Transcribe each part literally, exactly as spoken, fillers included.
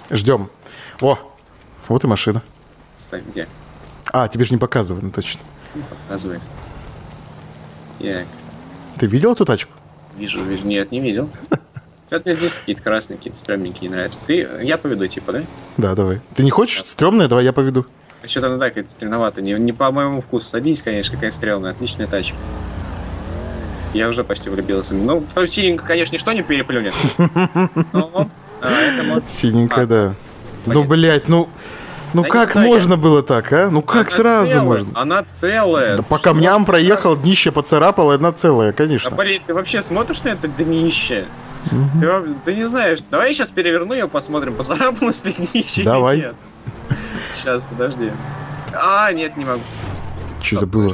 Ждем. О, вот и машина. Стой, где? А, тебе же не показывают, ну точно. Не показывает. Так. Ты видел эту тачку? Вижу, вижу. Нет, не видел. Это мне здесь какие-то красные, какие-то стрёмненькие не нравятся. Ты, я поведу, типа, да? Да, давай. Ты не хочешь? Стрёмная? Давай я поведу. Что-то она так, это стреновато. Не, не по моему вкусу. Садись, конечно, какая стрёмная. Отличная тачка. Я уже почти влюбился. Ну, то синенько, конечно, ничто не переплюнет. Но, а, это может... Синенькая, А, да. Ну, понятно. блядь, ну... Ну Да как не знаю, можно было так, а? Ну как Она сразу целая, можно? Она целая. Да по камням проехал, днище поцарапал, одна целая, Да, конечно. блин, ты вообще смотришь на это днище? Ты, во- ты не знаешь. Давай я сейчас переверну ее, посмотрим, поцарапалось ли днище Давай. или нет. Сейчас, подожди. А, нет, не могу. Что это было?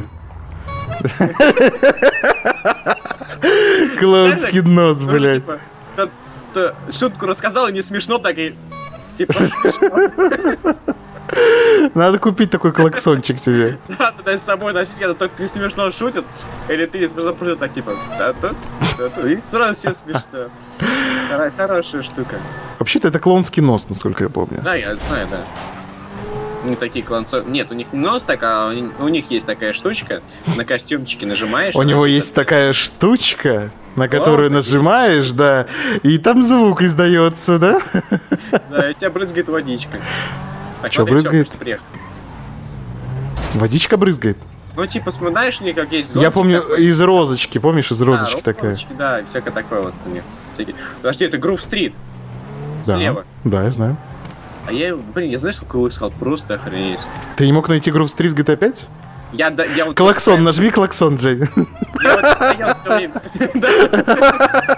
Клоунский нос, Ну, блядь. типа, та- та- шутку рассказал, и не смешно, так и... Типа, Надо купить такой клаксончик себе. надо дай с собой носить, когда только не смешно шутит, или ты не смешно шутит, так типа... «Да-да, да-да», и сразу все смешно. Хоро- Хорошая штука. Вообще-то это клоунский нос, насколько я помню. Да, я знаю, да. Не такие кланцо... Нет, у них не нос так, а у них- у них есть такая штучка, на костюмчике нажимаешь. У она него типа- есть такая штучка, на которую так нажимаешь, да, и там звук издается, да? Да, и тебя брызгает водичка. Так, Чё смотри, всё, брызгает? почти приехал. Водичка брызгает. Ну, типа, знаешь, у них как есть Я зонтик помню такой. из розочки, помнишь, из розочки Да, такая. розочки, да, и всякое такое вот у них. Всякие. Подожди, это Грув Стрит. Да, Слева. да, я знаю. А я, блин, я знаешь, сколько его искал? Просто охренеть. Ты не мог найти Грув Стрит джи ти эй пять? Я, да, я вот... Клаксон, нажми клаксон, Джей. Я вот стоял всё время. Да.